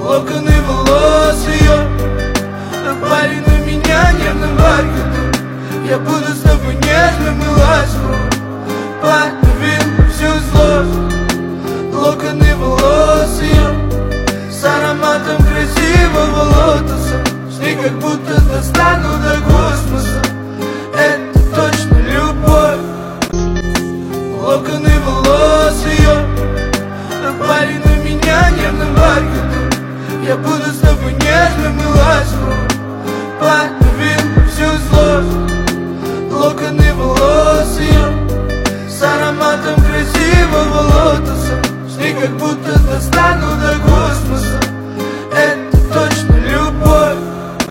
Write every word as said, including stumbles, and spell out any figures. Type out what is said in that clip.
локоны волос ее. Парень у меня нервным бархатом, я буду с тобой нежным и ласковым. Подавил всю злость, локоны волос ее, с ароматом красивого лотоса. С ней как будто достану до